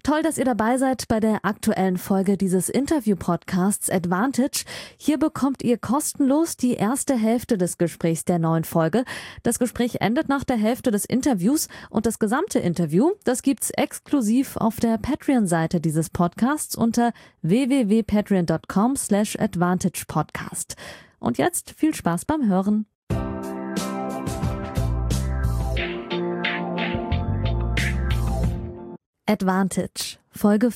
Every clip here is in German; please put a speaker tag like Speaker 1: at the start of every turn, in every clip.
Speaker 1: Toll, dass ihr dabei seid bei der aktuellen Folge dieses Interview-Podcasts Advantage. Hier bekommt ihr kostenlos die erste Hälfte des Gesprächs der neuen Folge. Das Gespräch endet nach der Hälfte des Interviews und das gesamte Interview, das gibt's exklusiv auf der Patreon-Seite dieses Podcasts unter www.patreon.com/advantagepodcast. Und jetzt viel Spaß beim Hören. Advantage, Folge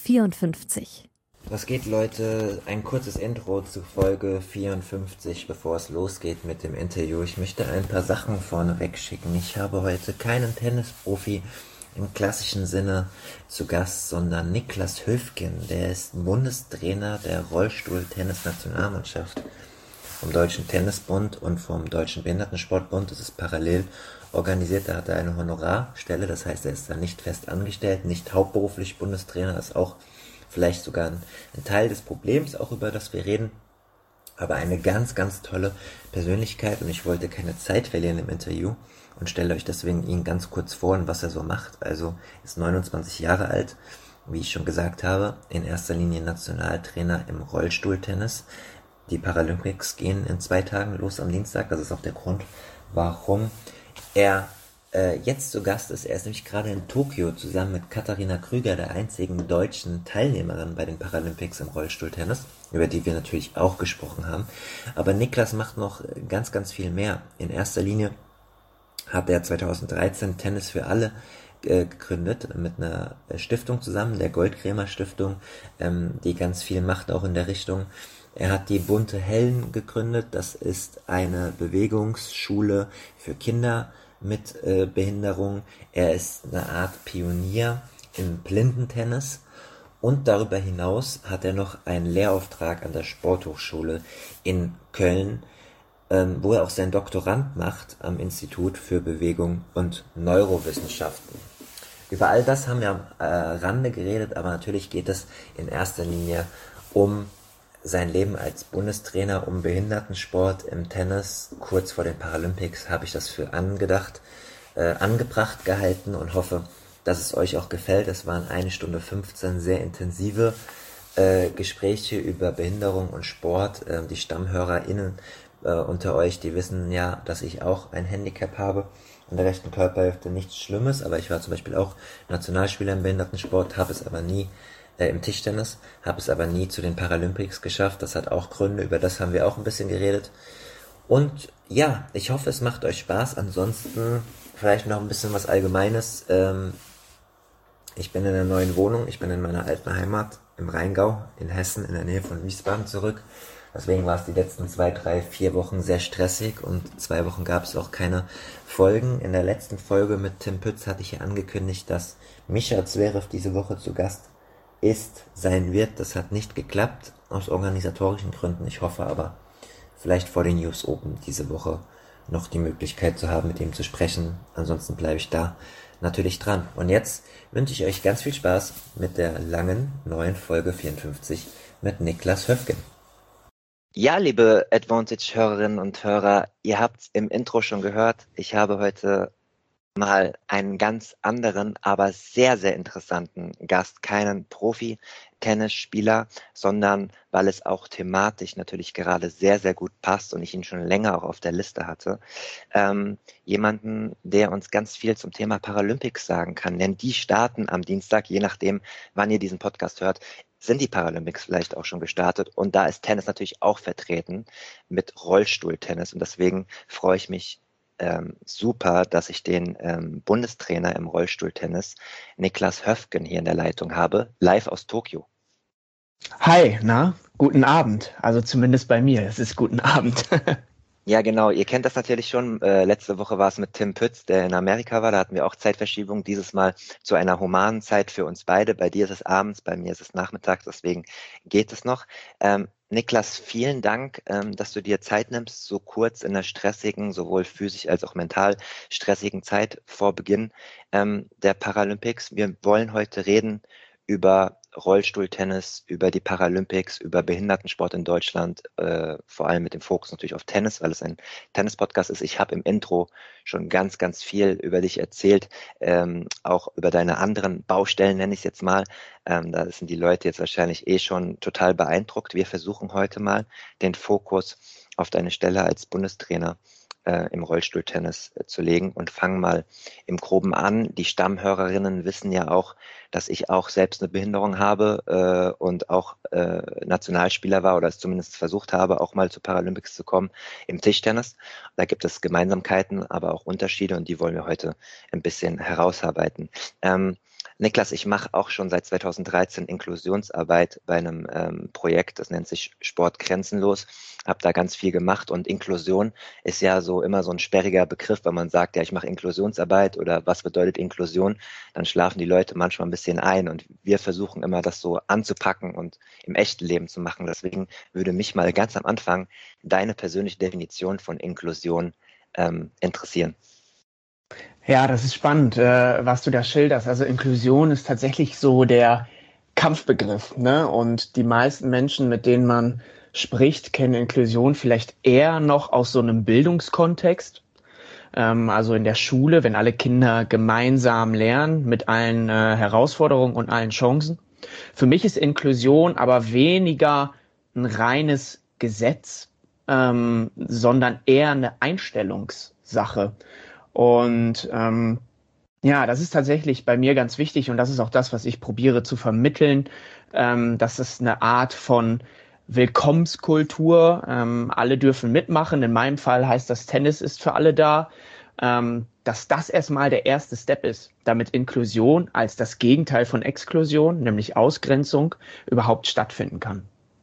Speaker 1: 54.
Speaker 2: Was geht, Leute? Ein kurzes Intro zu Folge 54, bevor es losgeht mit dem Interview. Ich möchte ein paar Sachen vorneweg schicken. Ich habe heute keinen Tennisprofi im klassischen Sinne zu Gast, sondern Niklas Höfgen. Der ist Bundestrainer der Rollstuhl-Tennis-Nationalmannschaft vom Deutschen Tennisbund und vom Deutschen Behindertensportbund. Das ist parallel organisiert. Da hat er eine Honorarstelle, das heißt, er ist da nicht fest angestellt, nicht hauptberuflich Bundestrainer. Das ist auch vielleicht sogar ein Teil des Problems, auch über das wir reden. Aber eine ganz, ganz tolle Persönlichkeit und ich wollte keine Zeit verlieren im Interview und stelle euch deswegen ihn ganz kurz vor und was er so macht. Also ist 29 Jahre alt, wie ich schon gesagt habe, in erster Linie Nationaltrainer im Rollstuhltennis. Die Paralympics gehen in 2 Tagen los am Dienstag. Das ist auch der Grund, warum er jetzt zu Gast ist. Er ist nämlich gerade in Tokio zusammen mit Katharina Krüger, der einzigen deutschen Teilnehmerin bei den Paralympics im Rollstuhltennis, über die wir natürlich auch gesprochen haben. Aber Niklas macht noch ganz, ganz viel mehr. In erster Linie hat er 2013 Tennis für alle gegründet mit einer Stiftung zusammen, der Goldcremer Stiftung, die ganz viel macht auch in der Richtung. Er hat die Bunte Helden gegründet. Das ist eine Bewegungsschule für Kinder mit Behinderung. Er ist eine Art Pionier im Blindentennis. Und darüber hinaus hat er noch einen Lehrauftrag an der Sporthochschule in Köln, wo er auch sein Doktorand macht am Institut für Bewegung und Neurowissenschaften. Über all das haben wir am Rande geredet, aber natürlich geht es in erster Linie um sein Leben als Bundestrainer, um Behindertensport im Tennis. Kurz vor den Paralympics habe ich das für angebracht gehalten und hoffe, dass es euch auch gefällt. Es waren 1 Stunde 15 sehr intensive Gespräche über Behinderung und Sport. Die StammhörerInnen unter euch, die wissen ja, dass ich auch ein Handicap habe an der rechten Körperhälfte. Nichts Schlimmes, aber ich war zum Beispiel auch Nationalspieler im Behindertensport, habe es aber nie im Tischtennis, habe es aber nie zu den Paralympics geschafft. Das hat auch Gründe, über das haben wir auch ein bisschen geredet. Und ja, ich hoffe, es macht euch Spaß. Ansonsten vielleicht noch ein bisschen was Allgemeines. Ich bin in einer neuen Wohnung, ich bin in meiner alten Heimat im Rheingau, in Hessen, in der Nähe von Wiesbaden zurück. Deswegen war es die letzten 2, 3, 4 Wochen sehr stressig und 2 Wochen gab es auch keine Folgen. In der letzten Folge mit Tim Pütz hatte ich ja angekündigt, dass Mischa Zverev diese Woche zu Gast sein wird. Das hat nicht geklappt, aus organisatorischen Gründen. Ich hoffe aber, vielleicht vor den US Open diese Woche noch die Möglichkeit zu haben, mit ihm zu sprechen. Ansonsten bleibe ich da natürlich dran. Und jetzt wünsche ich euch ganz viel Spaß mit der langen neuen Folge 54 mit Niklas Höfgen. Ja, liebe Advantage-Hörerinnen und Hörer, ihr habt es im Intro schon gehört. Ich habe heute mal einen ganz anderen, aber sehr, sehr interessanten Gast. Keinen Profi-Tennisspieler, sondern weil es auch thematisch natürlich gerade sehr, sehr gut passt und ich ihn schon länger auch auf der Liste hatte. Jemanden, der uns ganz viel zum Thema Paralympics sagen kann. Denn die starten am Dienstag, je nachdem, wann ihr diesen Podcast hört, sind die Paralympics vielleicht auch schon gestartet. Und da ist Tennis natürlich auch vertreten mit Rollstuhltennis. Und deswegen freue ich mich super, dass ich den Bundestrainer im Rollstuhltennis, Niklas Höfgen, hier in der Leitung habe, live aus Tokio.
Speaker 3: Hi, guten Abend. Also zumindest bei mir, es ist guten Abend.
Speaker 2: Ja, genau. Ihr kennt das natürlich schon. Letzte Woche war es mit Tim Pütz, der in Amerika war. Da hatten wir auch Zeitverschiebung. Dieses Mal zu einer humanen Zeit für uns beide. Bei dir ist es abends, bei mir ist es nachmittags. Deswegen geht es noch. Niklas, vielen Dank, dass du dir Zeit nimmst, so kurz in der stressigen, sowohl physisch als auch mental stressigen Zeit vor Beginn der Paralympics. Wir wollen heute reden
Speaker 4: über Rollstuhltennis, über die Paralympics, über Behindertensport in Deutschland, vor allem mit dem Fokus natürlich auf Tennis, weil es ein Tennis-Podcast ist. Ich habe im Intro schon ganz, ganz viel über dich erzählt, auch über deine anderen Baustellen, nenne ich es jetzt mal. Da sind die Leute jetzt wahrscheinlich schon total beeindruckt. Wir versuchen heute mal den Fokus auf deine Stelle als Bundestrainer im Rollstuhltennis zu legen und fangen mal im Groben an. Die Stammhörerinnen wissen ja auch, dass ich auch selbst eine Behinderung habe und auch Nationalspieler war oder es zumindest versucht habe, auch mal zu Paralympics zu kommen im Tischtennis. Da gibt es Gemeinsamkeiten, aber auch Unterschiede und die wollen wir heute ein bisschen herausarbeiten. Niklas, ich mache auch schon seit 2013 Inklusionsarbeit bei einem Projekt, das nennt sich Sport grenzenlos, habe da ganz viel gemacht und Inklusion ist ja so immer so ein sperriger Begriff, wenn man sagt, ja, ich mache Inklusionsarbeit oder was bedeutet Inklusion, dann schlafen die Leute manchmal ein bisschen ein und wir versuchen immer, das so anzupacken und im echten Leben zu machen. Deswegen würde mich mal ganz am Anfang deine persönliche Definition von Inklusion interessieren.
Speaker 3: Ja, das ist spannend, was du da schilderst. Also Inklusion ist tatsächlich so der Kampfbegriff, ne? Und die meisten Menschen, mit denen man spricht, kennen Inklusion vielleicht eher noch aus so einem Bildungskontext. Also in der Schule, wenn alle Kinder gemeinsam lernen mit allen Herausforderungen und allen Chancen. Für mich ist Inklusion aber weniger ein reines Gesetz, sondern eher eine Einstellungssache. Und ja, das ist tatsächlich bei mir ganz wichtig und das ist auch das, was ich probiere zu vermitteln. Das ist eine Art von Willkommenskultur. Alle dürfen mitmachen. In meinem Fall heißt das, Tennis ist für alle da. Dass das erstmal der erste Step ist, damit Inklusion als das Gegenteil von Exklusion, nämlich Ausgrenzung, überhaupt stattfinden kann.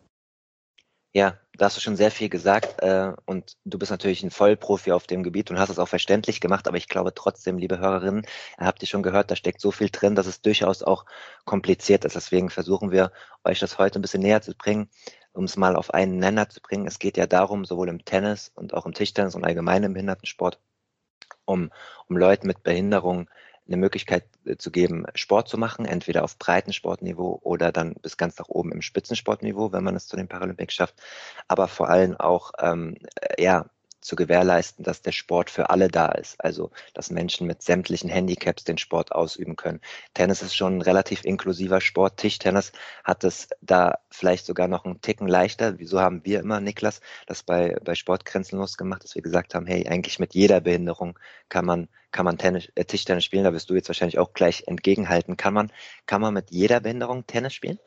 Speaker 4: Ja, da hast du schon sehr viel gesagt und du bist natürlich ein Vollprofi auf dem Gebiet und hast es auch verständlich gemacht, aber ich glaube trotzdem, liebe Hörerinnen, ihr habt ihr schon gehört, da steckt so viel drin, dass es durchaus auch kompliziert ist. Deswegen versuchen wir, euch das heute ein bisschen näher zu bringen, um es mal auf einen Nenner zu bringen. Es geht ja darum, sowohl im Tennis und auch im Tischtennis und allgemein im Behindertensport, um Leuten mit Behinderung eine Möglichkeit zu geben, Sport zu machen, entweder auf Breitensportniveau oder dann bis ganz nach oben im Spitzensportniveau, wenn man es zu den Paralympics schafft, aber vor allem auch zu gewährleisten, dass der Sport für alle da ist, also dass Menschen mit sämtlichen Handicaps den Sport ausüben können. Tennis ist schon ein relativ inklusiver Sport. Tischtennis hat es da vielleicht sogar noch einen Ticken leichter. Wieso haben wir immer, Niklas, das bei Sport grenzenlos gemacht, dass wir gesagt haben, hey, eigentlich mit jeder Behinderung kann man Tischtennis spielen. Da wirst du jetzt wahrscheinlich auch gleich entgegenhalten. Kann man mit jeder Behinderung Tennis spielen?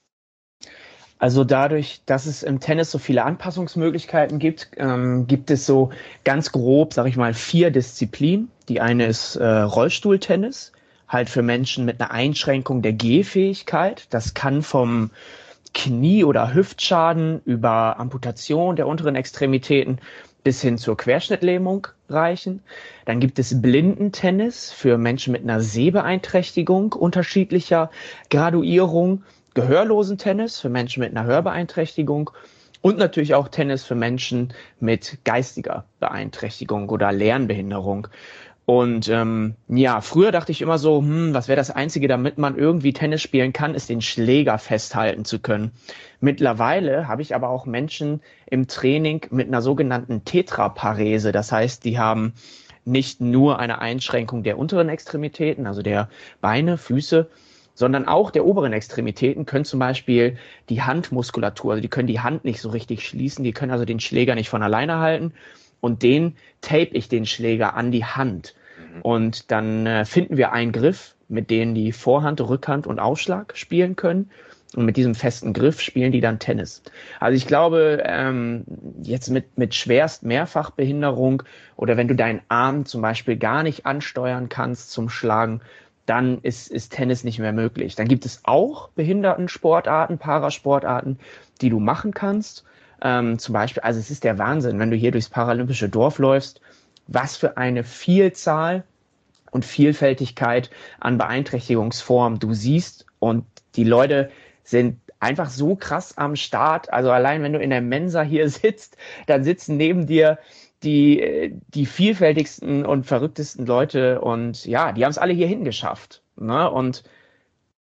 Speaker 3: Also dadurch, dass es im Tennis so viele Anpassungsmöglichkeiten gibt, gibt es so ganz grob, sag ich mal, 4 Disziplinen. Die eine ist Rollstuhltennis, halt für Menschen mit einer Einschränkung der Gehfähigkeit. Das kann vom Knie- oder Hüftschaden über Amputation der unteren Extremitäten bis hin zur Querschnittlähmung reichen. Dann gibt es Blindentennis für Menschen mit einer Sehbeeinträchtigung unterschiedlicher Graduierung. Gehörlosen-Tennis für Menschen mit einer Hörbeeinträchtigung und natürlich auch Tennis für Menschen mit geistiger Beeinträchtigung oder Lernbehinderung. Und früher dachte ich immer so, was wäre das Einzige, damit man irgendwie Tennis spielen kann, ist den Schläger festhalten zu können. Mittlerweile habe ich aber auch Menschen im Training mit einer sogenannten Tetraparese. Das heißt, die haben nicht nur eine Einschränkung der unteren Extremitäten, also der Beine, Füße, sondern auch der oberen Extremitäten können zum Beispiel die Handmuskulatur, also die können die Hand nicht so richtig schließen, die können also den Schläger nicht von alleine halten und den tape ich den Schläger an die Hand. Und dann finden wir einen Griff, mit dem die Vorhand, Rückhand und Aufschlag spielen können. Und mit diesem festen Griff spielen die dann Tennis. Also ich glaube, jetzt mit schwerst Mehrfachbehinderung oder wenn du deinen Arm zum Beispiel gar nicht ansteuern kannst zum Schlagen, dann ist Tennis nicht mehr möglich. Dann gibt es auch Behindertensportarten, Parasportarten, die du machen kannst. Zum Beispiel, also es ist der Wahnsinn, wenn du hier durchs paralympische Dorf läufst, was für eine Vielzahl und Vielfältigkeit an Beeinträchtigungsformen du siehst. Und die Leute sind einfach so krass am Start. Also allein, wenn du in der Mensa hier sitzt, dann sitzen neben dir die vielfältigsten und verrücktesten Leute und ja, die haben es alle hier hingeschafft. Ne? Und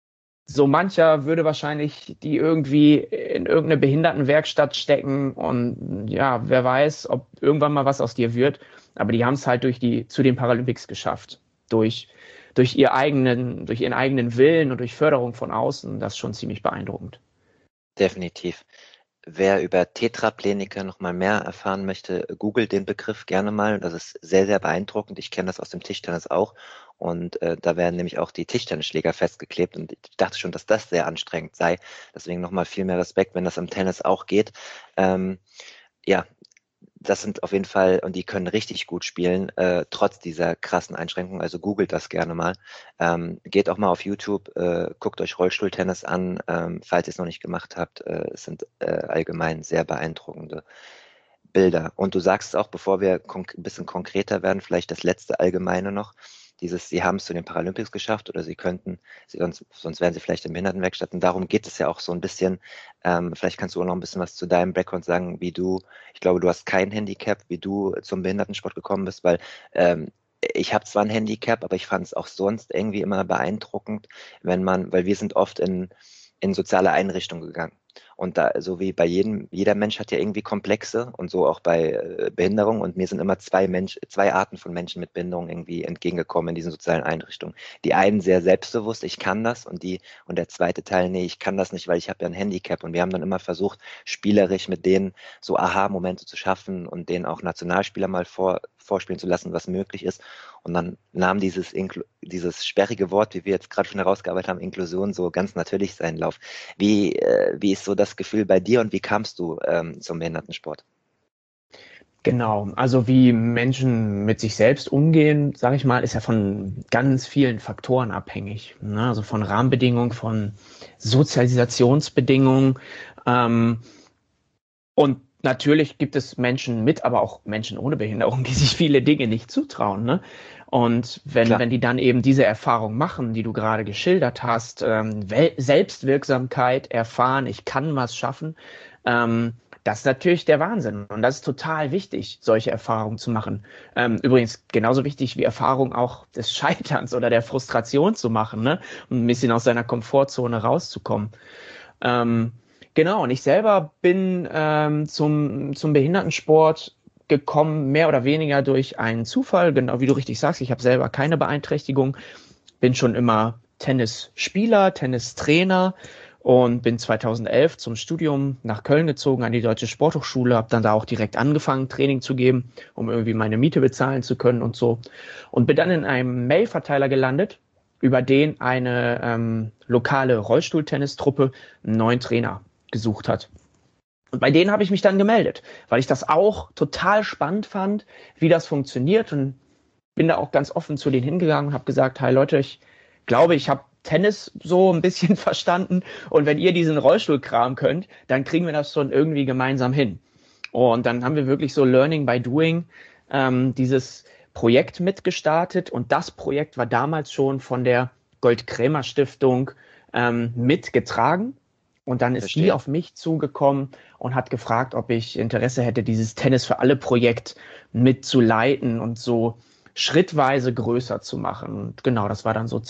Speaker 3: so mancher würde wahrscheinlich die irgendwie in irgendeine Behindertenwerkstatt stecken und ja, wer weiß, ob irgendwann mal was aus dir wird. Aber die haben es halt zu den Paralympics geschafft. Durch durch ihren eigenen Willen und durch Förderung von außen. Das ist schon ziemlich beeindruckend.
Speaker 4: Definitiv. Wer über Tetrapleniker noch mal mehr erfahren möchte, googelt den Begriff gerne mal. Das ist sehr, sehr beeindruckend. Ich kenne das aus dem Tischtennis auch. Und da werden nämlich auch die Tischtennisschläger festgeklebt. Und ich dachte schon, dass das sehr anstrengend sei. Deswegen nochmal viel mehr Respekt, wenn das im Tennis auch geht. Ja, das sind auf jeden Fall, und die können richtig gut spielen, trotz dieser krassen Einschränkungen. Also googelt das gerne mal. Geht auch mal auf YouTube, guckt euch Rollstuhltennis an, falls ihr es noch nicht gemacht habt. Es sind allgemein sehr beeindruckende Bilder. Und du sagst es auch, bevor wir ein bisschen konkreter werden, vielleicht das letzte Allgemeine noch. Sie haben es zu den Paralympics geschafft oder sonst wären sie vielleicht in Behindertenwerkstätten. Darum geht es ja auch so ein bisschen. Vielleicht kannst du auch noch ein bisschen was zu deinem Background sagen, ich glaube, du hast kein Handicap, wie du zum Behindertensport gekommen bist, weil ich habe zwar ein Handicap, aber ich fand es auch sonst irgendwie immer beeindruckend, weil wir sind oft in soziale Einrichtungen gegangen. Und da, so wie bei jeder Mensch hat ja irgendwie Komplexe und so auch bei Behinderung. Und mir sind immer zwei Arten von Menschen mit Behinderung irgendwie entgegengekommen in diesen sozialen Einrichtungen. Die einen sehr selbstbewusst, ich kann das, und der zweite Teil, nee, ich kann das nicht, weil ich habe ja ein Handicap. Und wir haben dann immer versucht, spielerisch mit denen so Aha-Momente zu schaffen und denen auch Nationalspieler mal vorspielen zu lassen, was möglich ist. Und dann nahm dieses sperrige Wort, wie wir jetzt gerade schon herausgearbeitet haben, Inklusion, so ganz natürlich seinen Lauf. Wie ist so das Gefühl bei dir und wie kamst du zum Behindertensport?
Speaker 3: Genau, also wie Menschen mit sich selbst umgehen, sage ich mal, ist ja von ganz vielen Faktoren abhängig. Ne? Also von Rahmenbedingungen, von Sozialisationsbedingungen. Und natürlich gibt es Menschen mit, aber auch Menschen ohne Behinderung, die sich viele Dinge nicht zutrauen. Ne? Und wenn die dann eben diese Erfahrung machen, die du gerade geschildert hast, Selbstwirksamkeit erfahren, ich kann was schaffen, das ist natürlich der Wahnsinn. Und das ist total wichtig, solche Erfahrungen zu machen. Übrigens genauso wichtig wie Erfahrung auch des Scheiterns oder der Frustration zu machen, ne? Um ein bisschen aus seiner Komfortzone rauszukommen. Genau, und ich selber bin zum Behindertensport gekommen, mehr oder weniger durch einen Zufall, genau wie du richtig sagst. Ich habe selber keine Beeinträchtigung, bin schon immer Tennisspieler, Tennistrainer und bin 2011 zum Studium nach Köln gezogen an die Deutsche Sporthochschule, habe dann da auch direkt angefangen, Training zu geben, um irgendwie meine Miete bezahlen zu können und so. Und bin dann in einem Mailverteiler gelandet, über den eine lokale Rollstuhltennistruppe einen neuen Trainer gesucht hat. Und bei denen habe ich mich dann gemeldet, weil ich das auch total spannend fand, wie das funktioniert, und bin da auch ganz offen zu denen hingegangen und habe gesagt, hi Leute, ich glaube, ich habe Tennis so ein bisschen verstanden, und wenn ihr diesen Rollstuhlkram könnt, dann kriegen wir das schon irgendwie gemeinsam hin. Und dann haben wir wirklich so Learning by Doing dieses Projekt mitgestartet, und das Projekt war damals schon von der Gold-Krämer-Stiftung mitgetragen. Und dann ist die auf mich zugekommen und hat gefragt, ob ich Interesse hätte, dieses Tennis für alle Projekt mitzuleiten und so schrittweise größer zu machen. Und genau, das war dann so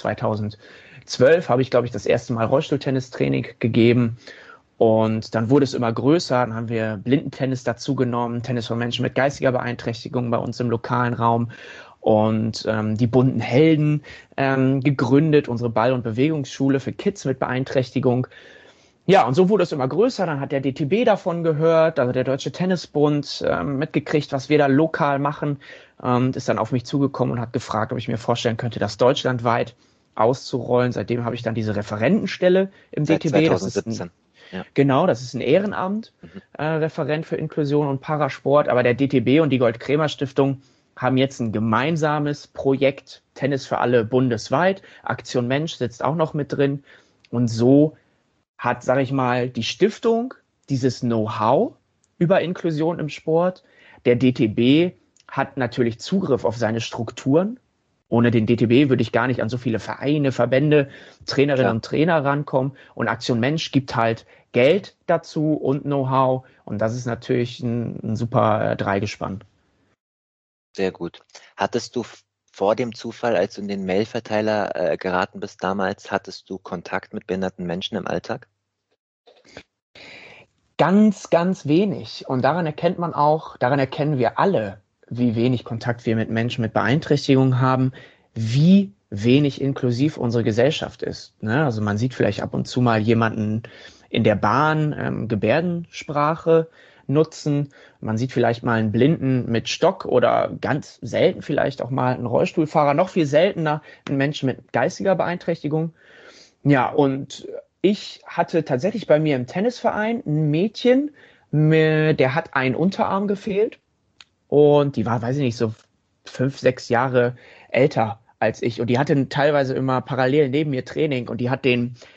Speaker 3: 2012, habe ich, glaube ich, das erste Mal Rollstuhltennistraining gegeben. Und dann wurde es immer größer. Dann haben wir Blindentennis dazu genommen, Tennis für Menschen mit geistiger Beeinträchtigung bei uns im lokalen Raum. Und die bunten Helden gegründet, unsere Ball- und Bewegungsschule für Kids mit Beeinträchtigung. Ja, und so wurde es immer größer. Dann hat der DTB davon gehört, also der Deutsche Tennisbund, mitgekriegt, was wir da lokal machen, ist dann auf mich zugekommen und hat gefragt, ob ich mir vorstellen könnte, das deutschlandweit auszurollen. Seitdem habe ich dann diese Referentenstelle im
Speaker 4: Seit
Speaker 3: DTB.
Speaker 4: 2017.
Speaker 3: Genau, das ist ein Ehrenamt, Referent für Inklusion und Parasport. Aber der DTB und die Gold-Krämer-Stiftung haben jetzt ein gemeinsames Projekt, Tennis für alle bundesweit. Aktion Mensch sitzt auch noch mit drin. Und so hat, sage ich mal, die Stiftung dieses Know-how über Inklusion im Sport. Der DTB hat natürlich Zugriff auf seine Strukturen. Ohne den DTB würde ich gar nicht an so viele Vereine, Verbände, Trainerinnen und Trainer rankommen. Und Aktion Mensch gibt halt Geld dazu und Know-how. Und das ist natürlich ein super Dreigespann.
Speaker 4: Sehr gut. Hattest du vor dem Zufall, als du in den Mailverteiler geraten bist damals, hattest du Kontakt mit behinderten Menschen im Alltag?
Speaker 3: Ganz, ganz wenig. Und daran erkennen wir alle, wie wenig Kontakt wir mit Menschen mit Beeinträchtigungen haben, wie wenig inklusiv unsere Gesellschaft ist. Ne? Also man sieht vielleicht ab und zu mal jemanden in der Bahn Gebärdensprache nutzen. Man sieht vielleicht mal einen Blinden mit Stock oder ganz selten vielleicht auch mal einen Rollstuhlfahrer, noch viel seltener einen Menschen mit geistiger Beeinträchtigung. Ja, und ich hatte tatsächlich bei mir im Tennisverein ein Mädchen, der hat einen Unterarm gefehlt und die war, weiß ich nicht, so 5, 6 Jahre älter als ich und die hatte teilweise immer parallel neben mir Training und die hat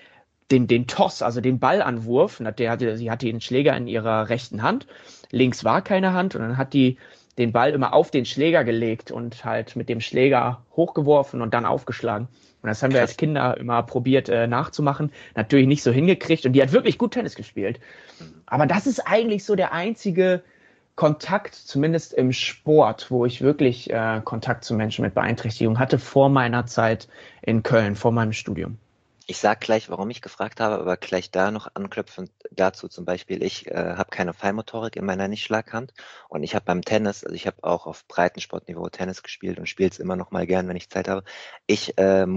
Speaker 3: den Toss, also den Ballanwurf, sie hatte den Schläger in ihrer rechten Hand, links war keine Hand und dann hat die den Ball immer auf den Schläger gelegt und halt mit dem Schläger hochgeworfen und dann aufgeschlagen. Und das haben wir als Kinder immer probiert nachzumachen. Natürlich nicht so hingekriegt und die hat wirklich gut Tennis gespielt. Aber das ist eigentlich so der einzige Kontakt, zumindest im Sport, wo ich wirklich Kontakt zu Menschen mit Beeinträchtigung hatte vor meiner Zeit in Köln, vor meinem Studium.
Speaker 4: Ich sage gleich, warum ich gefragt habe, aber gleich da noch anknüpfend dazu zum Beispiel, ich habe keine Feinmotorik in meiner Nichtschlaghand und ich habe beim Tennis, also ich habe auch auf Breitensportniveau Tennis gespielt und spiele es immer noch mal gern, wenn ich Zeit habe. Ich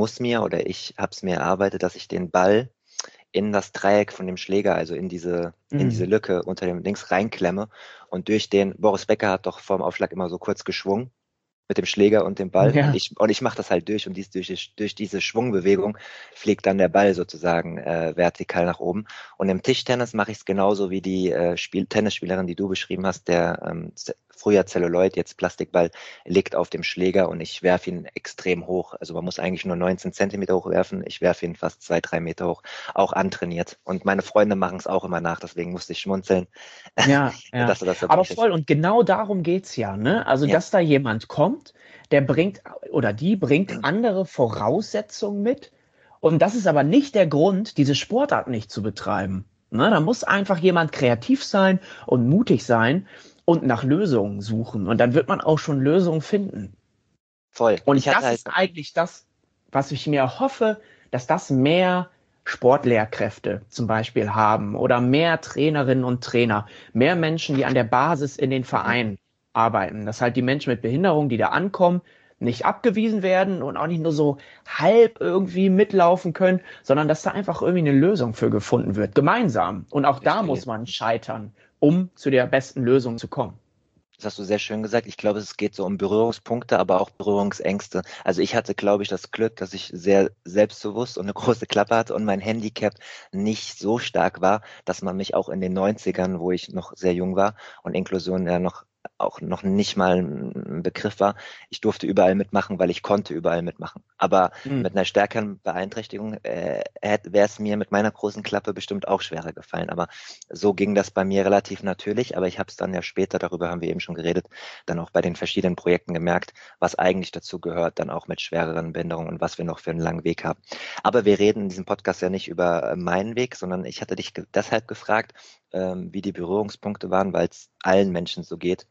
Speaker 4: ich habe es mir erarbeitet, dass ich den Ball in das Dreieck von dem Schläger, also in diese Lücke unter dem Dings reinklemme und Boris Becker hat doch vorm Aufschlag immer so kurz geschwungen mit dem Schläger und dem Ball.
Speaker 3: Ja.
Speaker 4: Und ich mache das halt durch und durch diese Schwungbewegung fliegt dann der Ball sozusagen vertikal nach oben. Und im Tischtennis mache ich es genauso wie die Tennisspielerin, die du beschrieben hast, der früher Zelluloid, jetzt Plastikball, liegt auf dem Schläger und ich werfe ihn extrem hoch. Also man muss eigentlich nur 19 Zentimeter hoch werfen. Ich werfe ihn fast 2, 3 Meter hoch, auch antrainiert. Und meine Freunde machen es auch immer nach, deswegen musste ich schmunzeln.
Speaker 3: Ja,
Speaker 4: dass du das
Speaker 3: aber voll. Und genau darum geht's ja, ne? Also,
Speaker 4: Ja.
Speaker 3: dass da jemand kommt, der bringt oder die bringt andere Voraussetzungen mit. Und das ist aber nicht der Grund, diese Sportart nicht zu betreiben. Ne? Da muss einfach jemand kreativ sein und mutig sein und nach Lösungen suchen. Und dann wird man auch schon Lösungen finden.
Speaker 4: Voll.
Speaker 3: Und das ist eigentlich das, was ich mir hoffe, dass das mehr Sportlehrkräfte zum Beispiel haben oder mehr Trainerinnen und Trainer, mehr Menschen, die an der Basis in den Vereinen arbeiten, dass halt die Menschen mit Behinderung, die da ankommen, nicht abgewiesen werden und auch nicht nur so halb irgendwie mitlaufen können, sondern dass da einfach irgendwie eine Lösung für gefunden wird, gemeinsam. Und auch da muss man scheitern, um zu der besten Lösung zu kommen.
Speaker 4: Das hast du sehr schön gesagt. Ich glaube, es geht so um Berührungspunkte, aber auch Berührungsängste. Also ich hatte, glaube ich, das Glück, dass ich sehr selbstbewusst und eine große Klappe hatte und mein Handicap nicht so stark war, dass man mich auch in den 90ern, wo ich noch sehr jung war und Inklusion ja auch noch nicht mal ein Begriff war. Ich durfte überall mitmachen, weil ich konnte überall mitmachen. Aber mit einer stärkeren Beeinträchtigung wäre es mir mit meiner großen Klappe bestimmt auch schwerer gefallen. Aber so ging das bei mir relativ natürlich. Aber ich habe es dann ja später, darüber haben wir eben schon geredet, dann auch bei den verschiedenen Projekten gemerkt, was eigentlich dazu gehört, dann auch mit schwereren Behinderungen und was wir noch für einen langen Weg haben. Aber wir reden in diesem Podcast ja nicht über meinen Weg, sondern ich hatte dich deshalb gefragt, wie die Berührungspunkte waren, weil es allen Menschen so geht.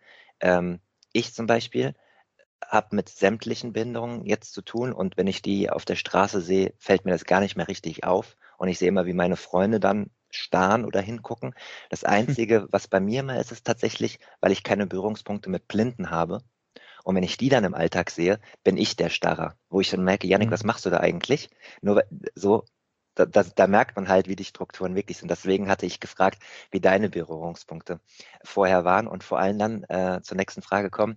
Speaker 4: Ich zum Beispiel habe mit sämtlichen Behinderungen jetzt zu tun und wenn ich die auf der Straße sehe, fällt mir das gar nicht mehr richtig auf und ich sehe immer, wie meine Freunde dann starren oder hingucken. Das Einzige, was bei mir mal ist, ist tatsächlich, weil ich keine Berührungspunkte mit Blinden habe und wenn ich die dann im Alltag sehe, bin ich der Starrer, wo ich dann merke, Jannik, was machst du da eigentlich? Nur so, da merkt man halt, wie die Strukturen wirklich sind. Deswegen hatte ich gefragt, wie deine Berührungspunkte vorher waren und vor allem dann zur nächsten Frage kommen.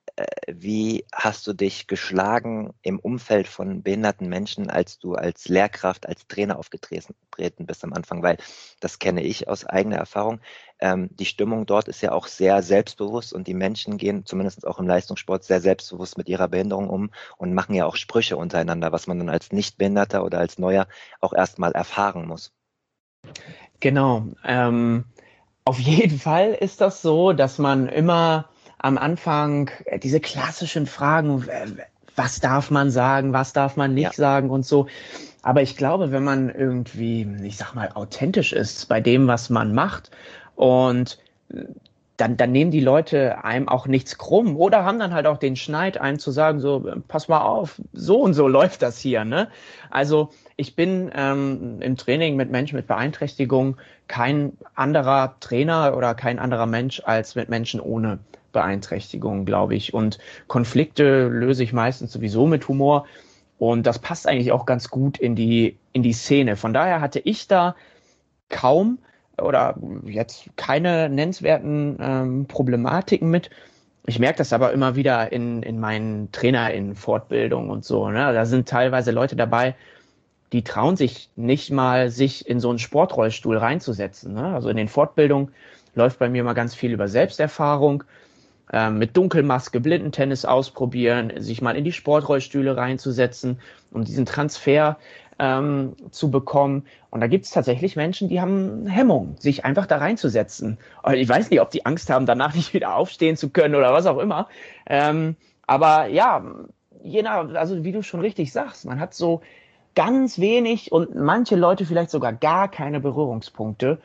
Speaker 4: Wie hast du dich geschlagen im Umfeld von behinderten Menschen, als du als Lehrkraft, als Trainer aufgetreten bist am Anfang? Weil das kenne ich aus eigener Erfahrung. Die Stimmung dort ist ja auch sehr selbstbewusst und die Menschen gehen zumindest auch im Leistungssport sehr selbstbewusst mit ihrer Behinderung um und machen ja auch Sprüche untereinander, was man dann als Nichtbehinderter oder als Neuer auch erstmal erfahren muss.
Speaker 3: Genau. Auf jeden Fall ist das so, dass man immer am Anfang diese klassischen Fragen, was darf man sagen, was darf man nicht sagen und so. Aber ich glaube, wenn man irgendwie, ich sag mal, authentisch ist bei dem, was man macht und dann nehmen die Leute einem auch nichts krumm oder haben dann halt auch den Schneid, einem zu sagen, so, pass mal auf, so und so läuft das hier, ne? Also ich bin im Training mit Menschen mit Beeinträchtigung kein anderer Trainer oder kein anderer Mensch als mit Menschen ohne Beeinträchtigung, glaube ich. Und Konflikte löse ich meistens sowieso mit Humor. Und das passt eigentlich auch ganz gut in die Szene. Von daher hatte ich da kaum oder jetzt keine nennenswerten Problematiken mit. Ich merke das aber immer wieder in meinen TrainerInnen-Fortbildungen und so. Ne? Da sind teilweise Leute dabei, die trauen sich nicht mal, sich in so einen Sportrollstuhl reinzusetzen. Ne? Also in den Fortbildungen läuft bei mir mal ganz viel über Selbsterfahrung, mit Dunkelmaske Blindentennis ausprobieren, sich mal in die Sportrollstühle reinzusetzen, um diesen Transfer zu bekommen. Und da gibt es tatsächlich Menschen, die haben Hemmung, sich einfach da reinzusetzen. Und ich weiß nicht, ob die Angst haben, danach nicht wieder aufstehen zu können oder was auch immer. Aber ja, also wie du schon richtig sagst, man hat so ganz wenig und manche Leute vielleicht sogar gar keine Berührungspunkte.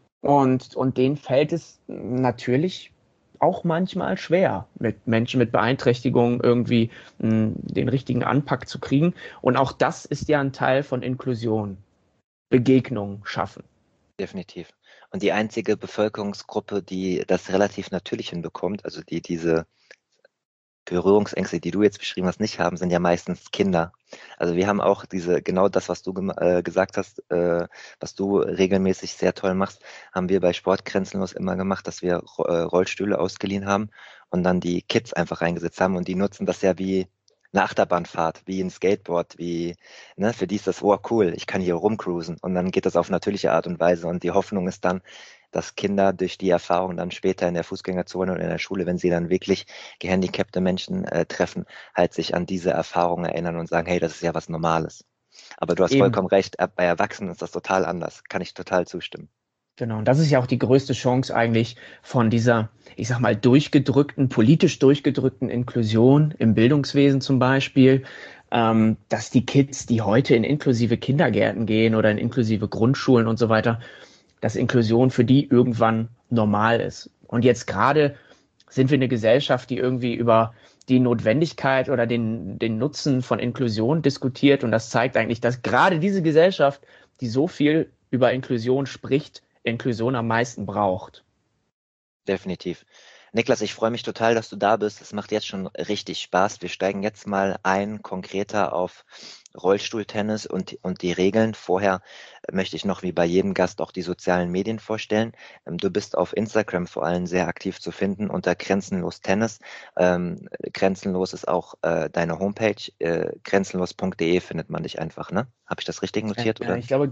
Speaker 3: Und denen fällt es natürlich auch manchmal schwer, mit Menschen mit Beeinträchtigungen irgendwie den richtigen Anpack zu kriegen. Und auch das ist ja ein Teil von Inklusion. Begegnung schaffen.
Speaker 4: Definitiv. Und die einzige Bevölkerungsgruppe, die das relativ natürlich hinbekommt, also die diese Berührungsängste, die du jetzt beschrieben hast, nicht haben, sind ja meistens Kinder. Also wir haben auch genau das, was du gesagt hast, was du regelmäßig sehr toll machst, haben wir bei Sport Grenzenlos immer gemacht, dass wir Rollstühle ausgeliehen haben und dann die Kids einfach reingesetzt haben und die nutzen das ja wie eine Achterbahnfahrt, wie ein Skateboard, ne, für die ist das, oh cool, ich kann hier rumcruisen und dann geht das auf natürliche Art und Weise und die Hoffnung ist dann, dass Kinder durch die Erfahrung dann später in der Fußgängerzone oder in der Schule, wenn sie dann wirklich gehandicapte Menschen treffen, halt sich an diese Erfahrungen erinnern und sagen, hey, das ist ja was Normales. Aber du hast vollkommen recht, bei Erwachsenen ist das total anders. Kann ich total zustimmen.
Speaker 3: Genau, und das ist ja auch die größte Chance eigentlich von dieser, ich sag mal, politisch durchgedrückten Inklusion im Bildungswesen zum Beispiel, dass die Kids, die heute in inklusive Kindergärten gehen oder in inklusive Grundschulen und so weiter, dass Inklusion für die irgendwann normal ist. Und jetzt gerade sind wir eine Gesellschaft, die irgendwie über die Notwendigkeit oder den Nutzen von Inklusion diskutiert. Und das zeigt eigentlich, dass gerade diese Gesellschaft, die so viel über Inklusion spricht, Inklusion am meisten braucht.
Speaker 4: Definitiv. Niklas, ich freue mich total, dass du da bist. Es macht jetzt schon richtig Spaß. Wir steigen jetzt mal konkreter auf Rollstuhltennis und die Regeln. Vorher möchte ich noch wie bei jedem Gast auch die sozialen Medien vorstellen. Du bist auf Instagram vor allem sehr aktiv zu finden unter Grenzenlos Tennis. Grenzenlos ist auch deine Homepage. Grenzenlos.de findet man dich einfach, ne? Habe ich das richtig notiert? Oder?
Speaker 3: Ich glaube,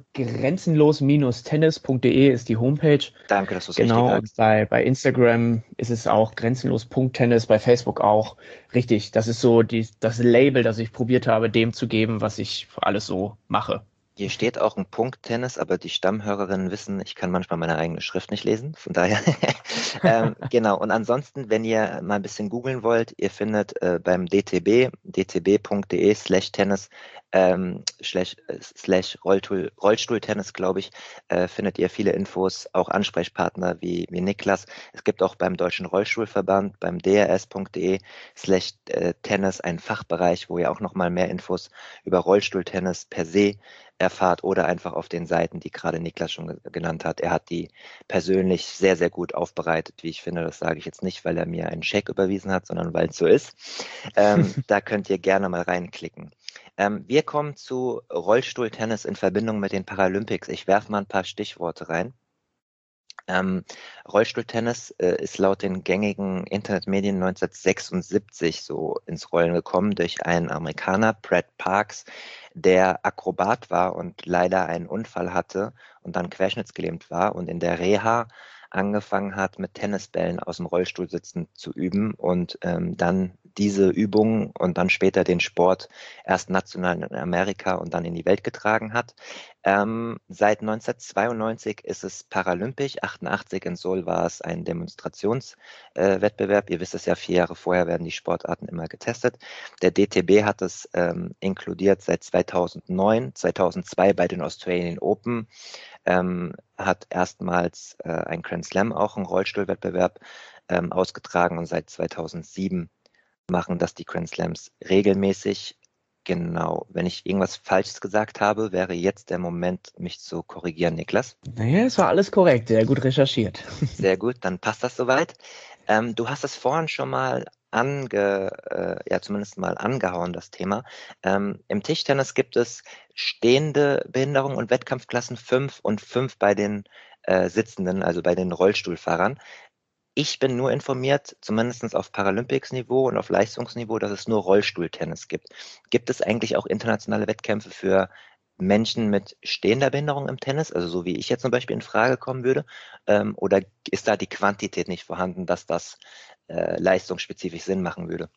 Speaker 3: grenzenlos-tennis.de ist die Homepage.
Speaker 4: Danke, dass du es
Speaker 3: genau,
Speaker 4: richtig sagst.
Speaker 3: Und bei Instagram ist es auch grenzenlos.tennis, bei Facebook auch. Richtig, das ist so das Label, das ich probiert habe, dem zu geben, was ich alles so mache.
Speaker 4: Hier steht auch ein Punkt Tennis, aber die Stammhörerinnen wissen, ich kann manchmal meine eigene Schrift nicht lesen. Von daher, genau. Und ansonsten, wenn ihr mal ein bisschen googeln wollt, ihr findet beim DTB, dtb.de/tennis, Rollstuhltennis, glaube ich, findet ihr viele Infos, auch Ansprechpartner wie Niklas. Es gibt auch beim Deutschen Rollstuhlverband, beim drs.de/tennis einen Fachbereich, wo ihr auch nochmal mehr Infos über Rollstuhltennis per se erfahrt oder einfach auf den Seiten, die gerade Niklas schon genannt hat. Er hat die persönlich sehr, sehr gut aufbereitet, wie ich finde. Das sage ich jetzt nicht, weil er mir einen Scheck überwiesen hat, sondern weil es so ist. Da könnt ihr gerne mal reinklicken. Wir kommen zu Rollstuhltennis in Verbindung mit den Paralympics. Ich werfe mal ein paar Stichworte rein. Rollstuhltennis ist laut den gängigen Internetmedien 1976 so ins Rollen gekommen durch einen Amerikaner, Brad Parks, der Akrobat war und leider einen Unfall hatte und dann querschnittsgelähmt war und in der Reha angefangen hat, mit Tennisbällen aus dem Rollstuhl sitzen zu üben und dann diese Übungen und dann später den Sport erst national in Amerika und dann in die Welt getragen hat. Seit 1992 ist es paralympisch, 88 in Seoul war es ein Demonstrationswettbewerb. Ihr wisst es ja, 4 Jahre vorher werden die Sportarten immer getestet. Der DTB hat es inkludiert seit 2009, 2002 bei den Australian Open hat erstmals ein Grand Slam, auch einen Rollstuhlwettbewerb, ausgetragen, und seit 2007 machen das die Grand Slams regelmäßig. Genau, wenn ich irgendwas Falsches gesagt habe, wäre jetzt der Moment, mich zu korrigieren, Niklas.
Speaker 3: Naja, es war alles korrekt, sehr gut recherchiert.
Speaker 4: Sehr gut, dann passt das soweit. Du hast es vorhin schon mal zumindest mal angehauen, das Thema. Im Tischtennis gibt es stehende Behinderung und Wettkampfklassen 5 und 5 bei den Sitzenden, also bei den Rollstuhlfahrern. Ich bin nur informiert, zumindest auf Paralympics-Niveau und auf Leistungsniveau, dass es nur Rollstuhltennis gibt. Gibt es eigentlich auch internationale Wettkämpfe für Menschen mit stehender Behinderung im Tennis, also so wie ich jetzt zum Beispiel in Frage kommen würde? Oder ist da die Quantität nicht vorhanden, dass das leistungsspezifisch Sinn machen würde?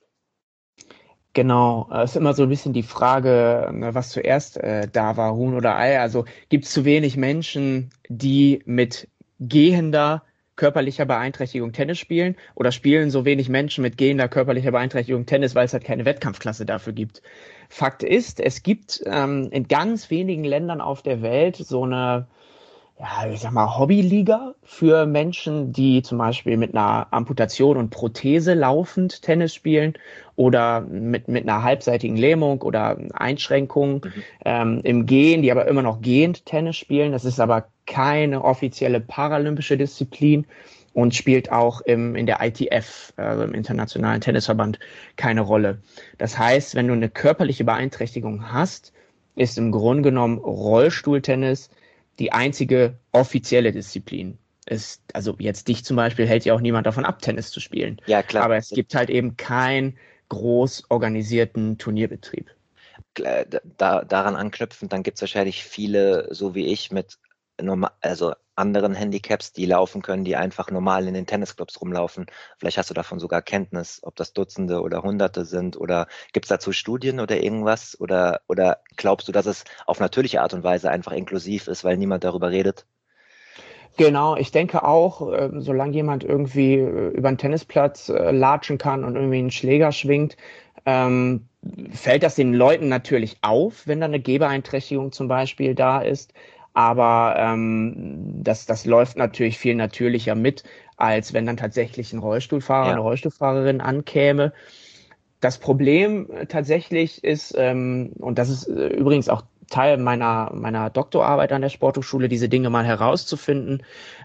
Speaker 3: Genau, es ist immer so ein bisschen die Frage, ne, was zuerst da war, Huhn oder Ei. Also gibt es zu wenig Menschen, die mit gehender körperlicher Beeinträchtigung Tennis spielen, oder spielen so wenig Menschen mit gehender körperlicher Beeinträchtigung Tennis, weil es halt keine Wettkampfklasse dafür gibt? Fakt ist, es gibt in ganz wenigen Ländern auf der Welt so eine, ja, ich sag mal, Hobbyliga für Menschen, die zum Beispiel mit einer Amputation und Prothese laufend Tennis spielen oder mit einer halbseitigen Lähmung oder Einschränkungen im Gehen, die aber immer noch gehend Tennis spielen. Das ist aber keine offizielle paralympische Disziplin und spielt auch in der ITF, also im Internationalen Tennisverband, keine Rolle. Das heißt, wenn du eine körperliche Beeinträchtigung hast, ist im Grunde genommen Rollstuhltennis die einzige offizielle Disziplin. Also jetzt dich zum Beispiel hält ja auch niemand davon ab, Tennis zu spielen.
Speaker 4: Ja, klar.
Speaker 3: Aber es gibt halt eben keinen groß organisierten Turnierbetrieb.
Speaker 4: Daran anknüpfend, dann gibt es wahrscheinlich viele, so wie ich, mit anderen Handicaps, die laufen können, die einfach normal in den Tennisclubs rumlaufen. Vielleicht hast du davon sogar Kenntnis, ob das Dutzende oder Hunderte sind, oder gibt es dazu Studien oder irgendwas? Oder glaubst du, dass es auf natürliche Art und Weise einfach inklusiv ist, weil niemand darüber redet?
Speaker 3: Genau, ich denke auch, solange jemand irgendwie über einen Tennisplatz latschen kann und irgendwie einen Schläger schwingt, fällt das den Leuten natürlich auf, wenn da eine Gehbeeinträchtigung zum Beispiel da ist. Aber das läuft natürlich viel natürlicher mit, als wenn dann tatsächlich ein Rollstuhlfahrer, eine Rollstuhlfahrerin ankäme. Das Problem tatsächlich ist, und das ist übrigens auch Teil meiner Doktorarbeit an der Sporthochschule, diese Dinge mal herauszufinden,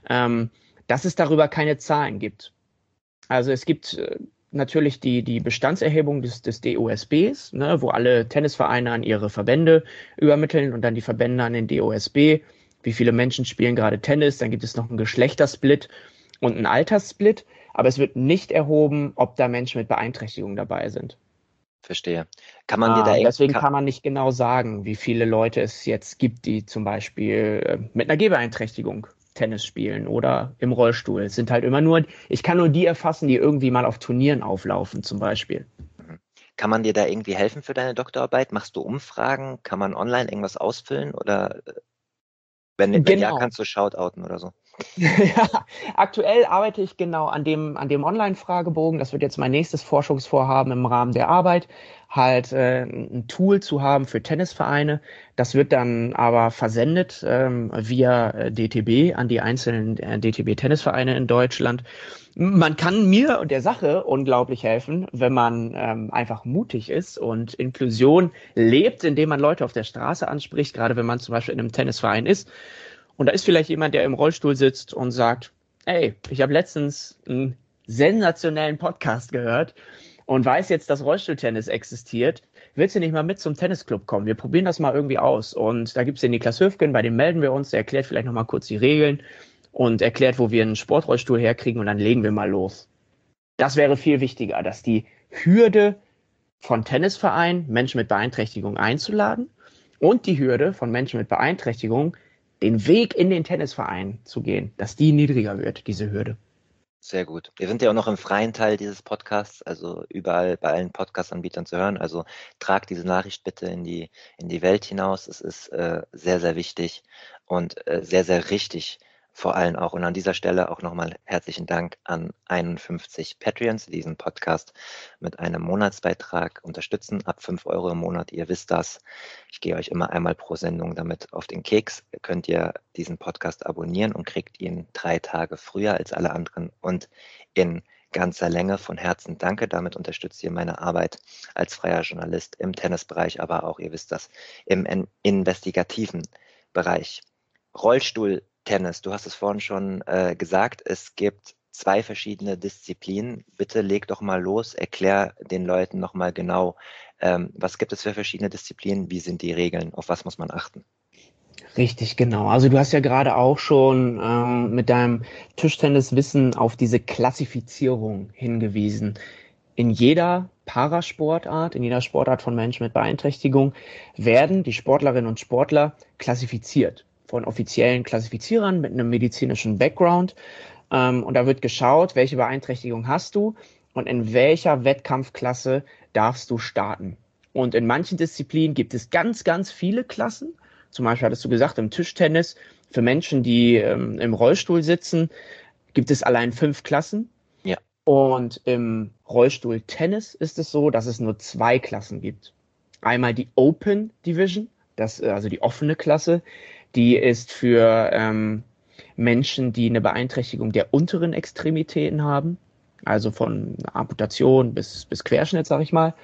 Speaker 3: dass es darüber keine Zahlen gibt. Also es gibt natürlich die Bestandserhebung des DOSBs, ne, wo alle Tennisvereine an ihre Verbände übermitteln und dann die Verbände an den DOSB. Wie viele Menschen spielen gerade Tennis? Dann gibt es noch einen Geschlechtersplit und einen Alterssplit. Aber es wird nicht erhoben, ob da Menschen mit Beeinträchtigungen dabei sind.
Speaker 4: Verstehe. Kann man dir da
Speaker 3: deswegen kann man nicht genau sagen, wie viele Leute es jetzt gibt, die zum Beispiel mit einer Gehbeeinträchtigung Tennis spielen oder im Rollstuhl. Es sind halt immer nur, ich kann nur die erfassen, die irgendwie mal auf Turnieren auflaufen zum Beispiel.
Speaker 4: Kann man dir da irgendwie helfen für deine Doktorarbeit? Machst du Umfragen? Kann man online irgendwas ausfüllen? Oder wenn ja, kannst du shoutouten oder so?
Speaker 3: Ja, aktuell arbeite ich genau an dem Online-Fragebogen. Das wird jetzt mein nächstes Forschungsvorhaben im Rahmen der Arbeit, halt ein Tool zu haben für Tennisvereine. Das wird dann aber versendet via DTB an die einzelnen DTB-Tennisvereine in Deutschland. Man kann mir und der Sache unglaublich helfen, wenn man einfach mutig ist und Inklusion lebt, indem man Leute auf der Straße anspricht, gerade wenn man zum Beispiel in einem Tennisverein ist. Und da ist vielleicht jemand, der im Rollstuhl sitzt und sagt, ey, ich habe letztens einen sensationellen Podcast gehört und weiß jetzt, dass Rollstuhltennis existiert. Willst du nicht mal mit zum Tennisclub kommen? Wir probieren das mal irgendwie aus. Und da gibt es den Niklas Höfgen, bei dem melden wir uns, der erklärt vielleicht nochmal kurz die Regeln und erklärt, wo wir einen Sportrollstuhl herkriegen, und dann legen wir mal los. Das wäre viel wichtiger, dass die Hürde von Tennisvereinen, Menschen mit Beeinträchtigung einzuladen, und die Hürde von Menschen mit Beeinträchtigung, den Weg in den Tennisverein zu gehen, dass die niedriger wird, diese Hürde.
Speaker 4: Sehr gut. Wir sind ja auch noch im freien Teil dieses Podcasts, also überall bei allen Podcast-Anbietern zu hören. Also tragt diese Nachricht bitte in die Welt hinaus. Es ist sehr, sehr wichtig und sehr, sehr richtig, vor allem auch. Und an dieser Stelle auch nochmal herzlichen Dank an 51 Patreons, die diesen Podcast mit einem Monatsbeitrag unterstützen, ab 5 Euro im Monat. Ihr wisst das. Ich gehe euch immer einmal pro Sendung damit auf den Keks. Könnt ihr diesen Podcast abonnieren und kriegt ihn 3 Tage früher als alle anderen und in ganzer Länge. Von Herzen danke. Damit unterstützt ihr meine Arbeit als freier Journalist im Tennisbereich, aber auch, ihr wisst das, im investigativen Bereich. Rollstuhltennis, du hast es vorhin schon gesagt, es gibt 2 verschiedene Disziplinen. Bitte leg doch mal los, erklär den Leuten nochmal genau, was gibt es für verschiedene Disziplinen, wie sind die Regeln, auf was muss man achten?
Speaker 3: Richtig, genau. Also du hast ja gerade auch schon mit deinem Tischtenniswissen auf diese Klassifizierung hingewiesen. In jeder Parasportart, in jeder Sportart von Menschen mit Beeinträchtigung werden die Sportlerinnen und Sportler klassifiziert von offiziellen Klassifizierern mit einem medizinischen Background. Und da wird geschaut, welche Beeinträchtigung hast du und in welcher Wettkampfklasse darfst du starten. Und in manchen Disziplinen gibt es ganz, ganz viele Klassen. Zum Beispiel hattest du gesagt, im Tischtennis für Menschen, die im Rollstuhl sitzen, gibt es allein 5 Klassen.
Speaker 4: Ja.
Speaker 3: Und im Rollstuhltennis ist es so, dass es nur 2 Klassen gibt. Einmal die Open Division, also die offene Klasse, die ist für Menschen, die eine Beeinträchtigung der unteren Extremitäten haben, also von Amputation bis Querschnitt, sag ich mal.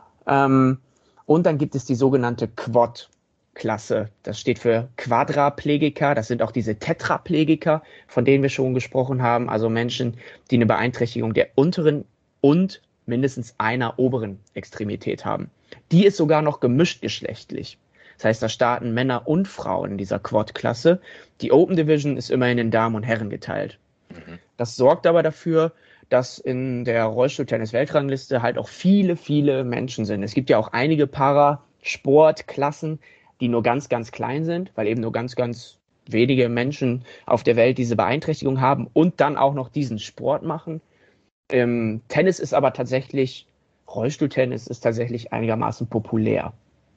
Speaker 3: Und dann gibt es die sogenannte Quad-Klasse. Das steht für Quadraplegiker. Das sind auch diese Tetraplegiker, von denen wir schon gesprochen haben. Also Menschen, die eine Beeinträchtigung der unteren und mindestens einer oberen Extremität haben. Die ist sogar noch gemischt geschlechtlich. Das heißt, da starten Männer und Frauen in dieser Quad-Klasse. Die Open Division ist immerhin in Damen und Herren geteilt. Das sorgt aber dafür, dass in der Rollstuhltennis-Weltrangliste halt auch viele, viele Menschen sind. Es gibt ja auch einige Parasportklassen, die nur ganz, ganz klein sind, weil eben nur ganz, ganz wenige Menschen auf der Welt diese Beeinträchtigung haben und dann auch noch diesen Sport machen. Tennis ist aber tatsächlich, Rollstuhltennis ist tatsächlich einigermaßen populär.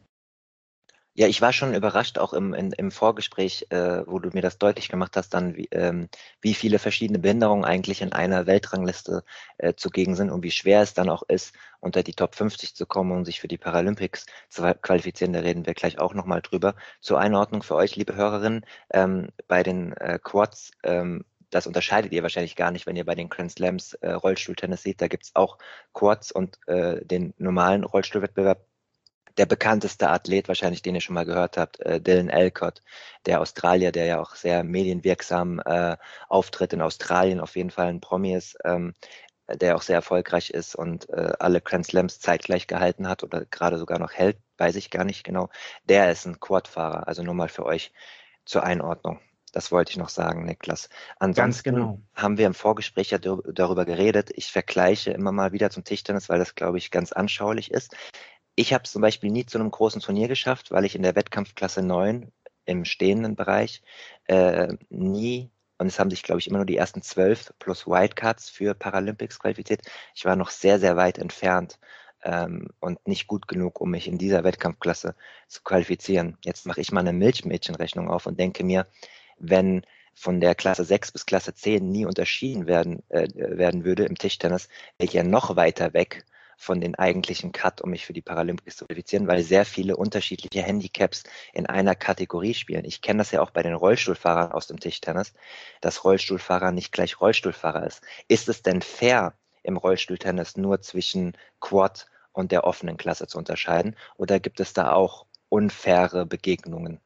Speaker 4: Ja, ich war schon überrascht, auch im Vorgespräch, wo du mir das deutlich gemacht hast, dann wie viele verschiedene Behinderungen eigentlich in einer Weltrangliste zugegen sind und wie schwer es dann auch ist, unter die Top 50 zu kommen und sich für die Paralympics zu qualifizieren. Da reden wir gleich auch nochmal drüber. Zur Einordnung für euch, liebe Hörerinnen, bei den Quads, das unterscheidet ihr wahrscheinlich gar nicht, wenn ihr bei den Grand Slams Rollstuhltennis seht. Da gibt's auch Quads und den normalen Rollstuhlwettbewerb. Der bekannteste Athlet wahrscheinlich, den ihr schon mal gehört habt, Dylan Alcott, der Australier, der ja auch sehr medienwirksam auftritt in Australien, auf jeden Fall ein Promi ist, der auch sehr erfolgreich ist und alle Grand Slams zeitgleich gehalten hat oder gerade sogar noch hält, weiß ich gar nicht genau. Der ist ein Quadfahrer, also nur mal für euch zur Einordnung. Das wollte ich noch sagen, Niklas. Ansonsten haben wir im Vorgespräch ja darüber geredet. Ich vergleiche immer mal wieder zum Tischtennis, weil das, glaube ich, ganz anschaulich ist. Ich habe es zum Beispiel nie zu einem großen Turnier geschafft, weil ich in der Wettkampfklasse 9 im stehenden Bereich nie, und es haben sich, glaube ich, immer nur die ersten 12 plus Wildcards für Paralympics qualifiziert. Ich war noch sehr, sehr weit entfernt und nicht gut genug, um mich in dieser Wettkampfklasse zu qualifizieren. Jetzt mache ich mal eine Milchmädchenrechnung auf und denke mir, wenn von der Klasse 6 bis Klasse 10 nie unterschieden werden würde im Tischtennis, wäre ich ja noch weiter weg von den eigentlichen Cut, um mich für die Paralympics zu qualifizieren, weil sehr viele unterschiedliche Handicaps in einer Kategorie spielen. Ich kenne das ja auch bei den Rollstuhlfahrern aus dem Tischtennis, dass Rollstuhlfahrer nicht gleich Rollstuhlfahrer ist. Ist es denn fair, im Rollstuhltennis nur zwischen Quad und der offenen Klasse zu unterscheiden? Oder gibt es da auch unfaire Begegnungen?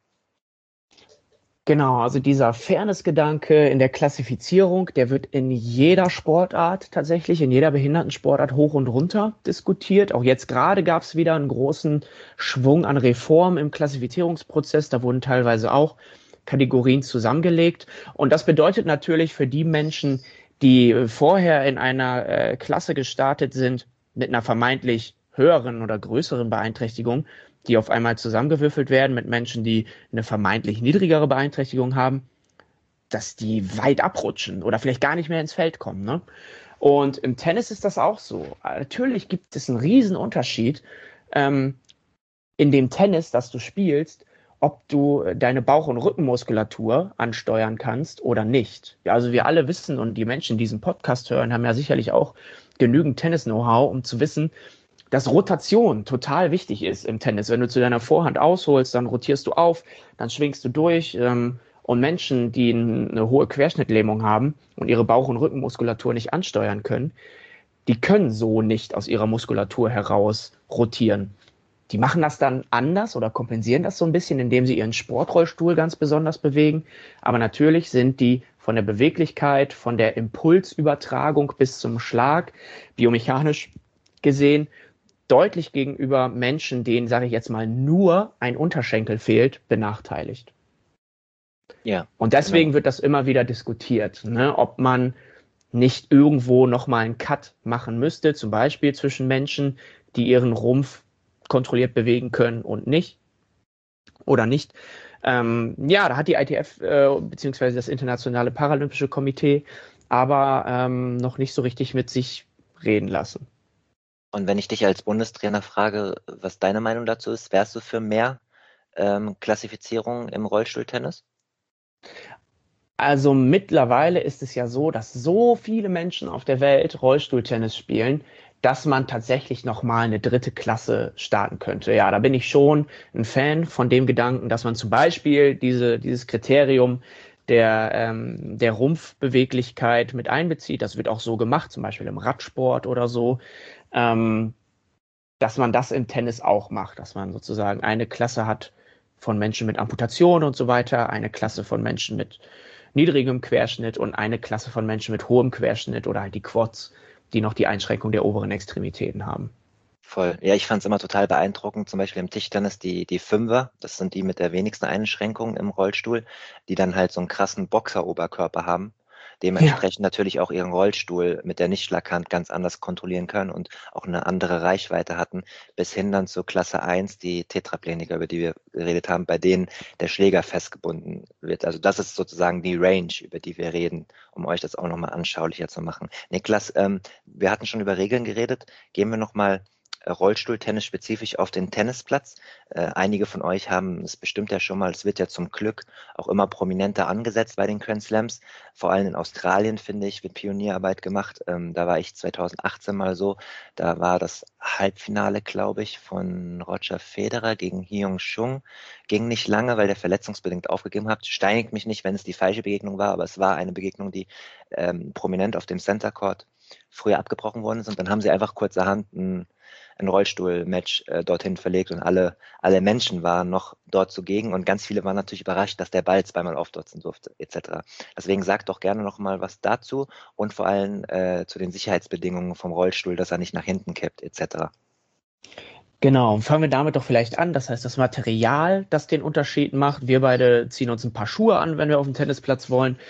Speaker 3: Genau, also dieser Fairness-Gedanke in der Klassifizierung, der wird in jeder Sportart tatsächlich, in jeder Behindertensportart hoch und runter diskutiert. Auch jetzt gerade gab es wieder einen großen Schwung an Reformen im Klassifizierungsprozess. Da wurden teilweise auch Kategorien zusammengelegt. Und das bedeutet natürlich für die Menschen, die vorher in einer Klasse gestartet sind, mit einer vermeintlich höheren oder größeren Beeinträchtigung, die auf einmal zusammengewürfelt werden mit Menschen, die eine vermeintlich niedrigere Beeinträchtigung haben, dass die weit abrutschen oder vielleicht gar nicht mehr ins Feld kommen. Ne? Und im Tennis ist das auch so. Natürlich gibt es einen riesen Unterschied in dem Tennis, das du spielst, ob du deine Bauch- und Rückenmuskulatur ansteuern kannst oder nicht. Ja, also wir alle wissen und die Menschen, die diesen Podcast hören, haben ja sicherlich auch genügend Tennis-Know-how, um zu wissen, dass Rotation total wichtig ist im Tennis. Wenn du zu deiner Vorhand ausholst, dann rotierst du auf, dann schwingst du durch. Und Menschen, die eine hohe Querschnittlähmung haben und ihre Bauch- und Rückenmuskulatur nicht ansteuern können, die können so nicht aus ihrer Muskulatur heraus rotieren. Die machen das dann anders oder kompensieren das so ein bisschen, indem sie ihren Sportrollstuhl ganz besonders bewegen. Aber natürlich sind die von der Beweglichkeit, von der Impulsübertragung bis zum Schlag biomechanisch gesehen deutlich gegenüber Menschen, denen, sage ich jetzt mal, nur ein Unterschenkel fehlt, benachteiligt.
Speaker 4: Ja.
Speaker 3: Und deswegen wird das immer wieder diskutiert, ne, ob man nicht irgendwo nochmal einen Cut machen müsste, zum Beispiel zwischen Menschen, die ihren Rumpf kontrolliert bewegen können und nicht oder nicht. Ja, da hat die ITF beziehungsweise das Internationale Paralympische Komitee aber noch nicht so richtig mit sich reden lassen.
Speaker 4: Und wenn ich dich als Bundestrainer frage, was deine Meinung dazu ist, wärst du für mehr Klassifizierung im Rollstuhltennis?
Speaker 3: Also mittlerweile ist es ja so, dass so viele Menschen auf der Welt Rollstuhltennis spielen, dass man tatsächlich nochmal eine dritte Klasse starten könnte. Ja, da bin ich schon ein Fan von dem Gedanken, dass man zum Beispiel dieses Kriterium der Rumpfbeweglichkeit mit einbezieht. Das wird auch so gemacht, zum Beispiel im Radsport oder so, dass man das im Tennis auch macht, dass man sozusagen eine Klasse hat von Menschen mit Amputation und so weiter, eine Klasse von Menschen mit niedrigem Querschnitt und eine Klasse von Menschen mit hohem Querschnitt oder halt die Quads, die noch die Einschränkung der oberen Extremitäten haben.
Speaker 4: Voll. Ja, ich fand es immer total beeindruckend, zum Beispiel im Tischtennis die Fünfer, das sind die mit der wenigsten Einschränkungen im Rollstuhl, die dann halt so einen krassen Boxeroberkörper haben, dementsprechend natürlich auch ihren Rollstuhl mit der Nichtschlaghand ganz anders kontrollieren können und auch eine andere Reichweite hatten, bis hin dann zur Klasse 1, die Tetrapleniker, über die wir geredet haben, bei denen der Schläger festgebunden wird. Also das ist sozusagen die Range, über die wir reden, um euch das auch nochmal anschaulicher zu machen. Niklas, wir hatten schon über Regeln geredet, gehen wir nochmal Rollstuhltennis spezifisch auf den Tennisplatz. Einige von euch haben es bestimmt ja schon mal, es wird ja zum Glück auch immer prominenter angesetzt bei den Grand Slams. Vor allem in Australien, finde ich, wird Pionierarbeit gemacht. Da war ich 2018 mal so. Da war das Halbfinale, glaube ich, von Roger Federer gegen Hyung Chung. Ging nicht lange, weil der verletzungsbedingt aufgegeben hat. Steinigt mich nicht, wenn es die falsche Begegnung war, aber es war eine Begegnung, die prominent auf dem Center Court früher abgebrochen worden ist. Und dann haben sie einfach kurzerhand ein Rollstuhl-Match dorthin verlegt und alle Menschen waren noch dort zugegen und ganz viele waren natürlich überrascht, dass der Ball zweimal aufdotzen durfte, etc. Deswegen sagt doch gerne noch mal was dazu und vor allem zu den Sicherheitsbedingungen vom Rollstuhl, dass er nicht nach hinten kippt, etc.
Speaker 3: Genau, fangen wir damit doch vielleicht an. Das heißt, das Material, das den Unterschied macht. Wir beide ziehen uns ein paar Schuhe an, wenn wir auf dem Tennisplatz wollen.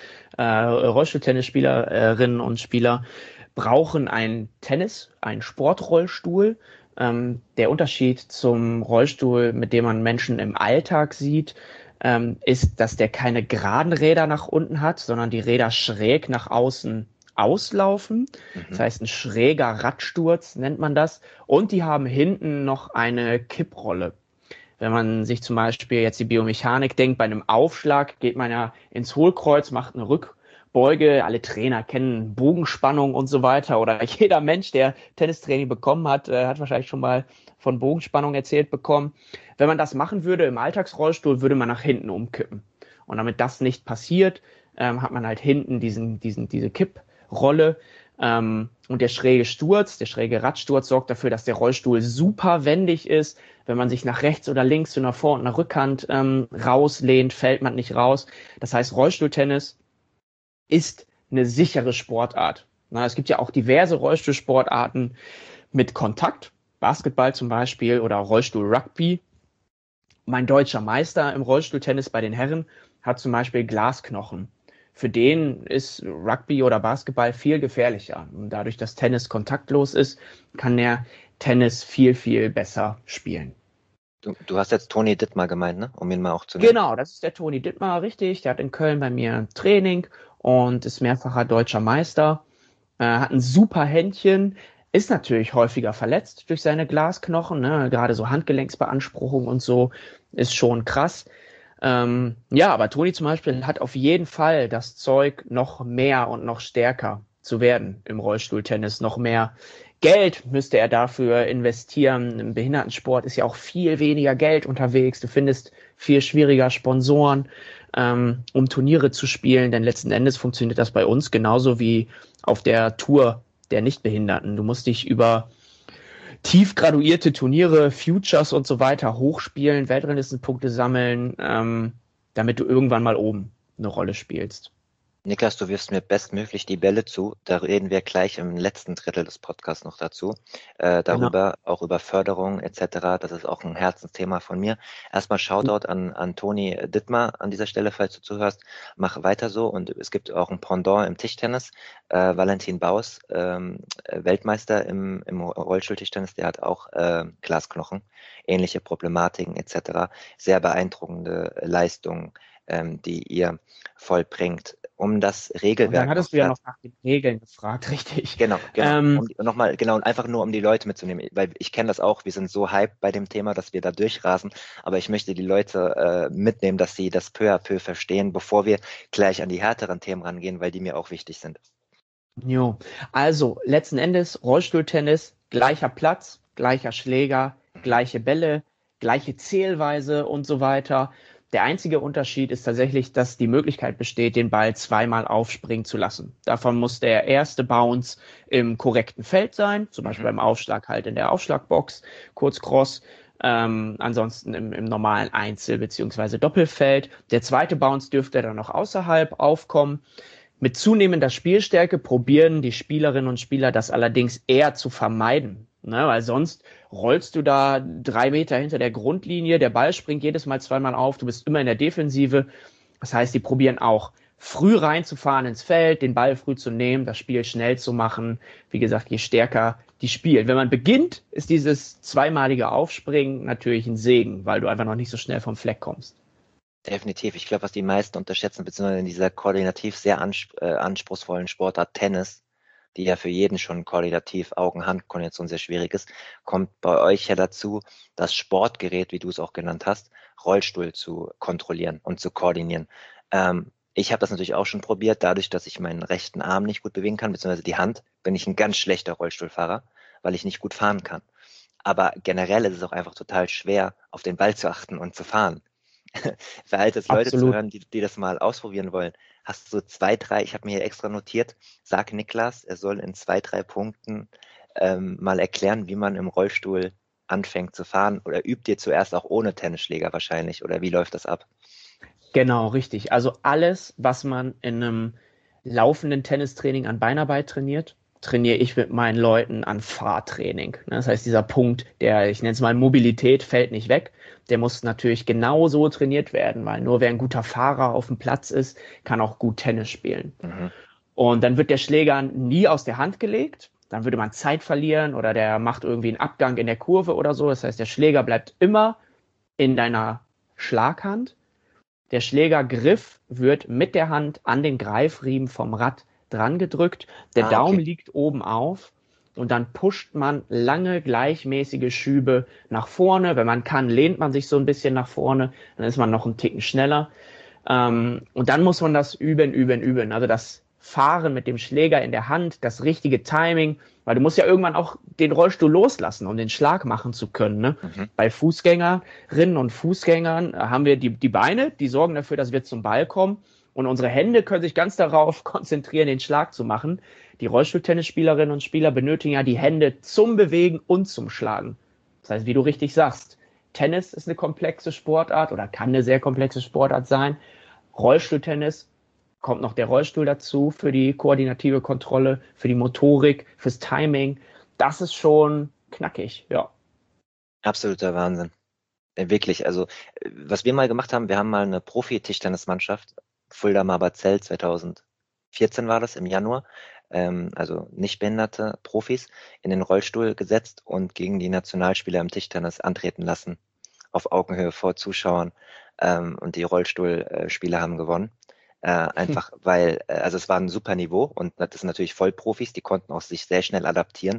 Speaker 3: Rollstuhltennisspielerinnen und Spieler brauchen einen Sportrollstuhl. Der Unterschied zum Rollstuhl, mit dem man Menschen im Alltag sieht, ist, dass der keine geraden Räder nach unten hat, sondern die Räder schräg nach außen auslaufen. Das heißt, ein schräger Radsturz nennt man das. Und die haben hinten noch eine Kipprolle. Wenn man sich zum Beispiel jetzt die Biomechanik denkt, bei einem Aufschlag geht man ja ins Hohlkreuz, macht eine Rückbeuge. Alle Trainer kennen Bogenspannung und so weiter. Oder jeder Mensch, der Tennistraining bekommen hat, hat wahrscheinlich schon mal von Bogenspannung erzählt bekommen. Wenn man das machen würde im Alltagsrollstuhl, würde man nach hinten umkippen. Und damit das nicht passiert, hat man halt hinten diese Kipprolle. Und der schräge Sturz, der schräge Radsturz sorgt dafür, dass der Rollstuhl super wendig ist. Wenn man sich nach rechts oder links zu einer Vor- und einer Rückhand rauslehnt, fällt man nicht raus. Das heißt, Rollstuhltennis ist eine sichere Sportart. Es gibt ja auch diverse Rollstuhlsportarten mit Kontakt. Basketball zum Beispiel oder Rollstuhl-Rugby. Mein deutscher Meister im Rollstuhltennis bei den Herren hat zum Beispiel Glasknochen. Für den ist Rugby oder Basketball viel gefährlicher. Und dadurch, dass Tennis kontaktlos ist, kann der Tennis viel, viel besser spielen.
Speaker 4: Du hast jetzt Toni Dittmar gemeint, ne? Um ihn mal auch zu nennen.
Speaker 3: Genau, das ist der Toni Dittmar, richtig. Der hat in Köln bei mir ein Training und ist mehrfacher deutscher Meister. Hat ein super Händchen. ist natürlich häufiger verletzt durch seine Glasknochen, ne? Gerade so Handgelenksbeanspruchung und so ist schon krass. Ja, aber Toni zum Beispiel hat auf jeden Fall das Zeug, noch mehr und noch stärker zu werden im Rollstuhltennis. Noch mehr Geld müsste er dafür investieren. Im Behindertensport ist ja auch viel weniger Geld unterwegs. Du findest viel schwieriger Sponsoren, um Turniere zu spielen, denn letzten Endes funktioniert das bei uns genauso wie auf der Tour der Nichtbehinderten. Du musst dich über tief graduierte Turniere, Futures und so weiter hochspielen, Weltranglistenpunkte sammeln, damit du irgendwann mal oben eine Rolle spielst.
Speaker 4: Niklas, du wirfst mir bestmöglich die Bälle zu. Da reden wir gleich im letzten Drittel des Podcasts noch dazu. Darüber, auch über Förderung etc. Das ist auch ein Herzensthema von mir. Erstmal Shoutout an Toni Dittmar an dieser Stelle, falls du zuhörst. Mach weiter so. Und es gibt auch ein Pendant im Tischtennis. Valentin Baus, Weltmeister im Rollstuhltischtennis, der hat auch Glasknochen, ähnliche Problematiken etc. Sehr beeindruckende Leistungen, die ihr vollbringt. Um das Regelwerk.
Speaker 3: Und dann hattest du ja noch nach den Regeln gefragt, richtig?
Speaker 4: Genau. Und einfach nur um die Leute mitzunehmen, weil ich kenne das auch, wir sind so hyped bei dem Thema, dass wir da durchrasen, aber ich möchte die Leute mitnehmen, dass sie das peu à peu verstehen, bevor wir gleich an die härteren Themen rangehen, weil die mir auch wichtig sind.
Speaker 3: Jo, also letzten Endes Rollstuhltennis, gleicher Platz, gleicher Schläger, gleiche Bälle, gleiche Zählweise und so weiter. Der einzige Unterschied ist tatsächlich, dass die Möglichkeit besteht, den Ball zweimal aufspringen zu lassen. Davon muss der erste Bounce im korrekten Feld sein, zum Beispiel beim Aufschlag halt in der Aufschlagbox, kurz Cross, ansonsten im normalen Einzel- bzw. Doppelfeld. Der zweite Bounce dürfte dann noch außerhalb aufkommen. Mit zunehmender Spielstärke probieren die Spielerinnen und Spieler das allerdings eher zu vermeiden. Ne, weil sonst rollst du da 3 Meter hinter der Grundlinie, der Ball springt jedes Mal zweimal auf, du bist immer in der Defensive. Das heißt, die probieren auch früh reinzufahren ins Feld, den Ball früh zu nehmen, das Spiel schnell zu machen. Wie gesagt, je stärker die spielen. Wenn man beginnt, ist dieses zweimalige Aufspringen natürlich ein Segen, weil du einfach noch nicht so schnell vom Fleck kommst.
Speaker 4: Definitiv. Ich glaube, was die meisten unterschätzen, beziehungsweise in dieser koordinativ sehr anspruchsvollen Sportart Tennis, die ja für jeden schon koordinativ Augen-Hand-Koordination sehr schwierig ist, kommt bei euch ja dazu, das Sportgerät, wie du es auch genannt hast, Rollstuhl zu kontrollieren und zu koordinieren. Ich habe das natürlich auch schon probiert, dadurch, dass ich meinen rechten Arm nicht gut bewegen kann, beziehungsweise die Hand, bin ich ein ganz schlechter Rollstuhlfahrer, weil ich nicht gut fahren kann. Aber generell ist es auch einfach total schwer, auf den Ball zu achten und zu fahren. Für halt jetzt Leute zu hören, die das mal ausprobieren wollen. Hast du 2, 3, ich habe mir hier extra notiert, sag Niklas, er soll in 2, 3 Punkten mal erklären, wie man im Rollstuhl anfängt zu fahren, oder übt ihr zuerst auch ohne Tennisschläger wahrscheinlich, oder wie läuft das ab?
Speaker 3: Genau, richtig. Also alles, was man in einem laufenden Tennistraining an Beinarbeit trainiert, trainiere ich mit meinen Leuten an Fahrtraining. Das heißt, dieser Punkt, ich nenne es mal Mobilität, fällt nicht weg. Der muss natürlich genauso trainiert werden, weil nur wer ein guter Fahrer auf dem Platz ist, kann auch gut Tennis spielen. Mhm. Und dann wird der Schläger nie aus der Hand gelegt. Dann würde man Zeit verlieren oder der macht irgendwie einen Abgang in der Kurve oder so. Das heißt, der Schläger bleibt immer in deiner Schlaghand. Der Schlägergriff wird mit der Hand an den Greifriemen vom Rad dran gedrückt, der Daumen liegt oben auf und dann pusht man lange gleichmäßige Schübe nach vorne. Wenn man kann, lehnt man sich so ein bisschen nach vorne, dann ist man noch einen Ticken schneller. Und dann muss man das üben. Also das Fahren mit dem Schläger in der Hand, das richtige Timing, weil du musst ja irgendwann auch den Rollstuhl loslassen, um den Schlag machen zu können. Ne? Mhm. Bei Fußgängerinnen und Fußgängern haben wir die Beine, die sorgen dafür, dass wir zum Ball kommen. Und unsere Hände können sich ganz darauf konzentrieren, den Schlag zu machen. Die Rollstuhltennisspielerinnen und Spieler benötigen ja die Hände zum Bewegen und zum Schlagen. Das heißt, wie du richtig sagst, Tennis ist eine komplexe Sportart oder kann eine sehr komplexe Sportart sein. Rollstuhltennis kommt noch der Rollstuhl dazu für die koordinative Kontrolle, für die Motorik, fürs Timing. Das ist schon knackig, ja.
Speaker 4: Absoluter Wahnsinn. Wirklich, also was wir mal gemacht haben, wir haben mal eine Profi-Tischtennismannschaft, Fulda Marbazell 2014 war das, im Januar, also nichtbehinderte Profis in den Rollstuhl gesetzt und gegen die Nationalspieler im Tischtennis antreten lassen, auf Augenhöhe vor Zuschauern, und die Rollstuhlspieler haben gewonnen. Einfach weil, also es war ein super Niveau und das sind natürlich Vollprofis, die konnten auch sich sehr schnell adaptieren,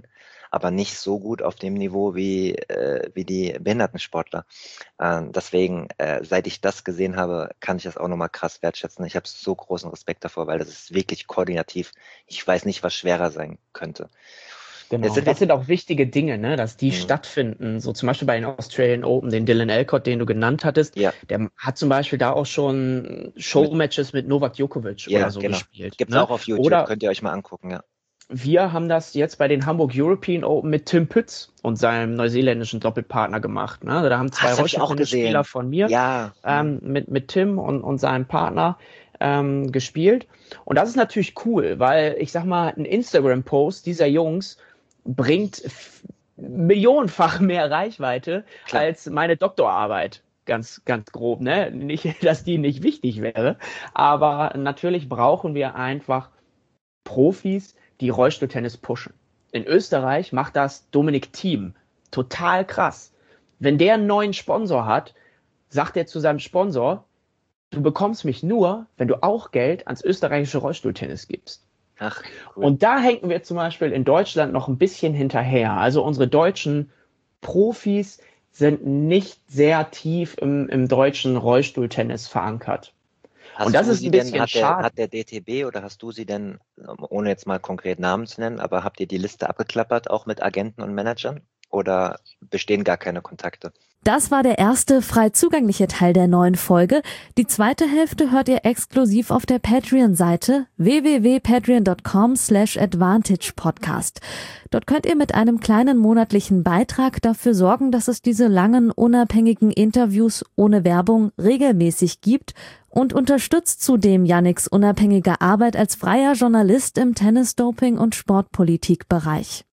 Speaker 4: aber nicht so gut auf dem Niveau wie die Behindertensportler. Deswegen, seit ich das gesehen habe, kann ich das auch nochmal krass wertschätzen. Ich habe so großen Respekt davor, weil das ist wirklich koordinativ. Ich weiß nicht, was schwerer sein könnte.
Speaker 3: Genau, das sind auch wichtige Dinge, ne, dass die stattfinden. So zum Beispiel bei den Australian Open, den Dylan Alcott, den du genannt hattest, der hat zum Beispiel da auch schon Showmatches mit Novak Djokovic oder so gespielt.
Speaker 4: Gibt's auch auf YouTube, oder könnt ihr euch mal angucken, ja.
Speaker 3: Wir haben das jetzt bei den Hamburg European Open mit Tim Pütz und seinem neuseeländischen Doppelpartner gemacht. Ne? Also da haben zwei Rollstuhlspieler von mir mit Tim und seinem Partner gespielt. Und das ist natürlich cool, weil ich sag mal, ein Instagram-Post dieser Jungs bringt millionenfach mehr Reichweite als meine Doktorarbeit. Ganz grob, ne? Nicht, dass die nicht wichtig wäre, aber natürlich brauchen wir einfach Profis, die Rollstuhltennis pushen. In Österreich macht das Dominik Thiem. Total krass. Wenn der einen neuen Sponsor hat, sagt er zu seinem Sponsor, du bekommst mich nur, wenn du auch Geld ans österreichische Rollstuhltennis gibst.
Speaker 4: Ach, cool.
Speaker 3: Und da hängen wir zum Beispiel in Deutschland noch ein bisschen hinterher. Also unsere deutschen Profis sind nicht sehr tief im deutschen Rollstuhltennis verankert. Und das ist ein bisschen schade.
Speaker 4: Hat der DTB oder hast du sie denn, ohne jetzt mal konkret Namen zu nennen, aber habt ihr die Liste abgeklappert, auch mit Agenten und Managern? Oder bestehen gar keine Kontakte?
Speaker 1: Das war der erste frei zugängliche Teil der neuen Folge. Die zweite Hälfte hört ihr exklusiv auf der Patreon-Seite www.patreon.com/advantagepodcast. Dort könnt ihr mit einem kleinen monatlichen Beitrag dafür sorgen, dass es diese langen, unabhängigen Interviews ohne Werbung regelmäßig gibt und unterstützt zudem Yannicks unabhängige Arbeit als freier Journalist im Tennis-Doping- und Sportpolitik-Bereich.